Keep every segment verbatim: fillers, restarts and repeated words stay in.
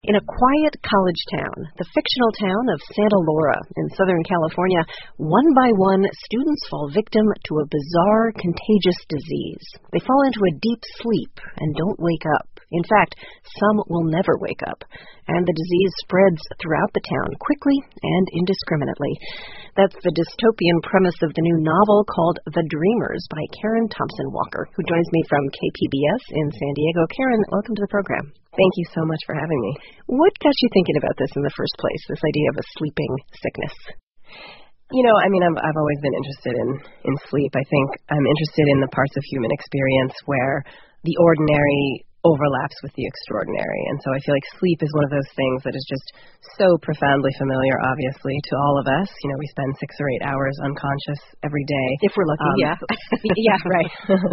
In a quiet college town, the fictional town of Santa Laura in Southern California, one by one, students fall victim to a bizarre, contagious disease. They fall into a deep sleep and don't wake up. In fact, some will never wake up, and the disease spreads throughout the town quickly and indiscriminately. That's the dystopian premise of the new novel called The Dreamers by Karen Thompson Walker, who joins me from K P B S in San Diego. Karen, welcome to the program. Thank you so much for having me. What got you thinking about this in the first place, this idea of a sleeping sickness? You know, I mean, I'm, I've always been interested in, in sleep. I think I'm interested in the parts of human experience where the ordinary overlaps with the extraordinary. And so I feel like sleep is one of those things that is just so profoundly familiar, obviously, to all of us. You know, we spend six or eight hours unconscious every day. If we're lucky, um, yeah. yeah, right.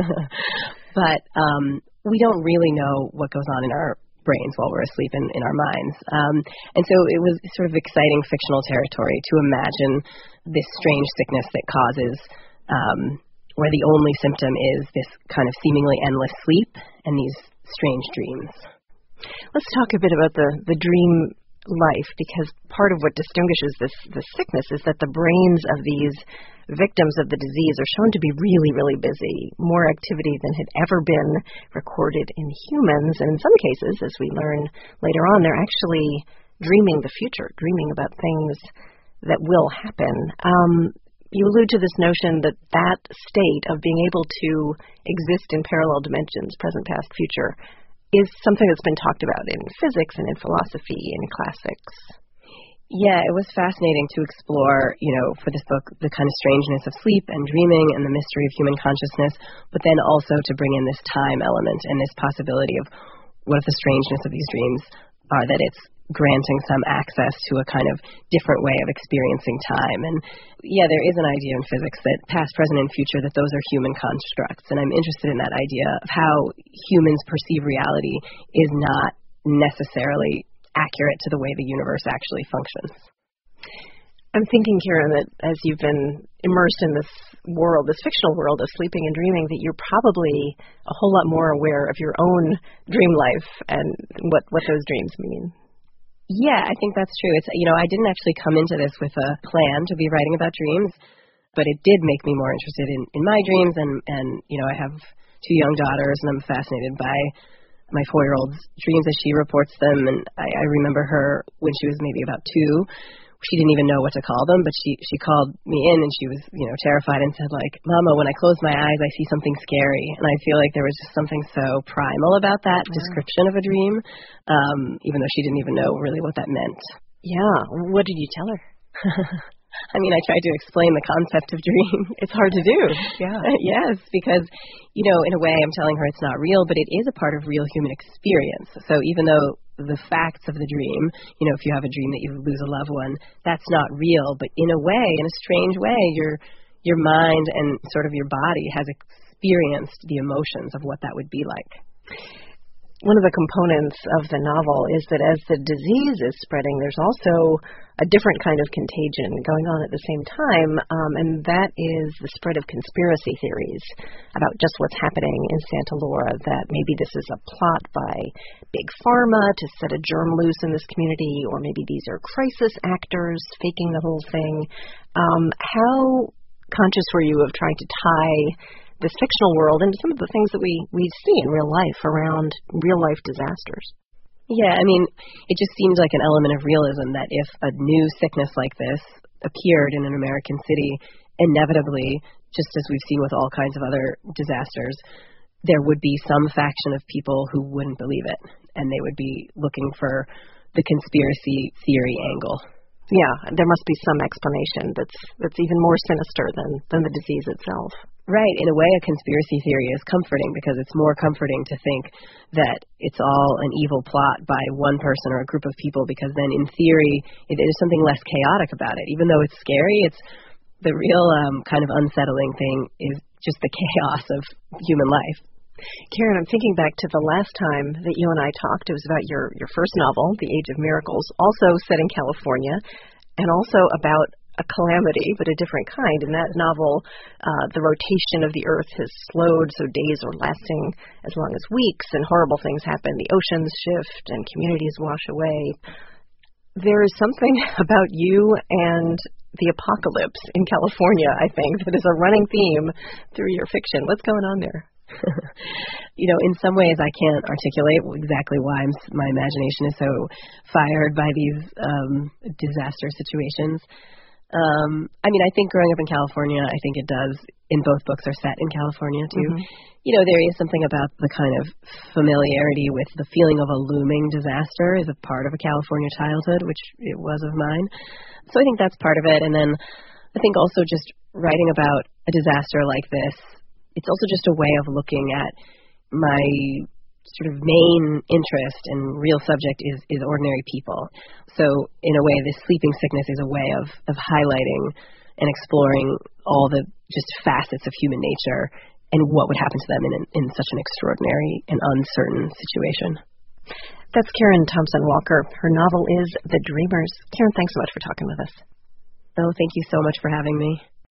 But um, we don't really know what goes on in our brains while we're asleep in, in our minds. Um, and so it was sort of exciting fictional territory to imagine this strange sickness that causes, um, where the only symptom is this kind of seemingly endless sleep and these strange dreams. Let's talk a bit about the, the dream life, because part of what distinguishes this, this sickness is that the brains of these victims of the disease are shown to be really, really busy, more activity than had ever been recorded in humans. And in some cases, as we learn later on, they're actually dreaming the future, dreaming about things that will happen. Um, you allude to this notion that that state of being able to exist in parallel dimensions, present, past, future, is something that's been talked about in physics and in philosophy and in classics. Yeah, it was fascinating to explore, you know, for this book, the kind of strangeness of sleep and dreaming and the mystery of human consciousness, but then also to bring in this time element and this possibility of what if the strangeness of these dreams are that it's granting some access to a kind of different way of experiencing time. And yeah, there is an idea in physics that past, present, and future, that those are human constructs. And I'm interested in that idea of how humans perceive reality is not necessarily accurate to the way the universe actually functions. I'm thinking, Karen, that as you've been immersed in this world, this fictional world of sleeping and dreaming, that you're probably a whole lot more aware of your own dream life and what, what those dreams mean. Yeah, I think that's true. It's, you know, I didn't actually come into this with a plan to be writing about dreams, but it did make me more interested in, in my dreams. And, and, you know, I have two young daughters, and I'm fascinated by my four-year-old's dreams as she reports them. And I, I remember her when she was maybe about two. She didn't even know what to call them, but she, she called me in and she was, you know, terrified and said, like, Mama, when I close my eyes, I see something scary. And I feel like there was just something so primal about that mm-hmm. description of a dream, um, even though she didn't even know really what that meant. Yeah. What did you tell her? I mean, I tried to explain the concept of dream. It's hard to do. Yeah. Yes, because, you know, in a way I'm telling her it's not real, but it is a part of real human experience. So even though the facts of the dream, you know, if you have a dream that you lose a loved one, that's not real, but in a way, in a strange way, your your mind and sort of your body has experienced the emotions of what that would be like. One of the components of the novel is that as the disease is spreading, there's also a different kind of contagion going on at the same time, um, and that is the spread of conspiracy theories about just what's happening in Santa Laura, that maybe this is a plot by Big Pharma to set a germ loose in this community, or maybe these are crisis actors faking the whole thing. Um, how conscious were you of trying to tie this fictional world into some of the things that we, we see in real life around real-life disasters? Yeah, I mean, it just seems like an element of realism that if a new sickness like this appeared in an American city, inevitably, just as we've seen with all kinds of other disasters, there would be some faction of people who wouldn't believe it, and they would be looking for the conspiracy theory angle. Yeah, there must be some explanation that's that's even more sinister than, than the disease itself. Right. In a way, a conspiracy theory is comforting because it's more comforting to think that it's all an evil plot by one person or a group of people, because then in theory, it, there's something less chaotic about it. Even though it's scary, it's the real um, kind of unsettling thing is just the chaos of human life. Karen, I'm thinking back to the last time that you and I talked. It was about your, your first novel, The Age of Miracles, also set in California, and also about a calamity, but a different kind. In that novel, uh, the rotation of the Earth has slowed, so days are lasting as long as weeks, and horrible things happen. The oceans shift, and communities wash away. There is something about you and the apocalypse in California, I think, that is a running theme through your fiction. What's going on there? You know, in some ways I can't articulate exactly why I'm, my imagination is so fired by these um, disaster situations. Um, I mean, I think growing up in California, I think it does, in both books are set in California too. Mm-hmm. You know, there is something about the kind of familiarity with the feeling of a looming disaster is a part of a California childhood, which it was of mine. So I think that's part of it. And then I think also just writing about a disaster like this, it's also just a way of looking at my sort of main interest and real subject is, is ordinary people. So in a way, this sleeping sickness is a way of, of highlighting and exploring all the just facets of human nature and what would happen to them in, in such an extraordinary and uncertain situation. That's Karen Thompson Walker. Her novel is The Dreamers. Karen, thanks so much for talking with us. Oh, thank you so much for having me.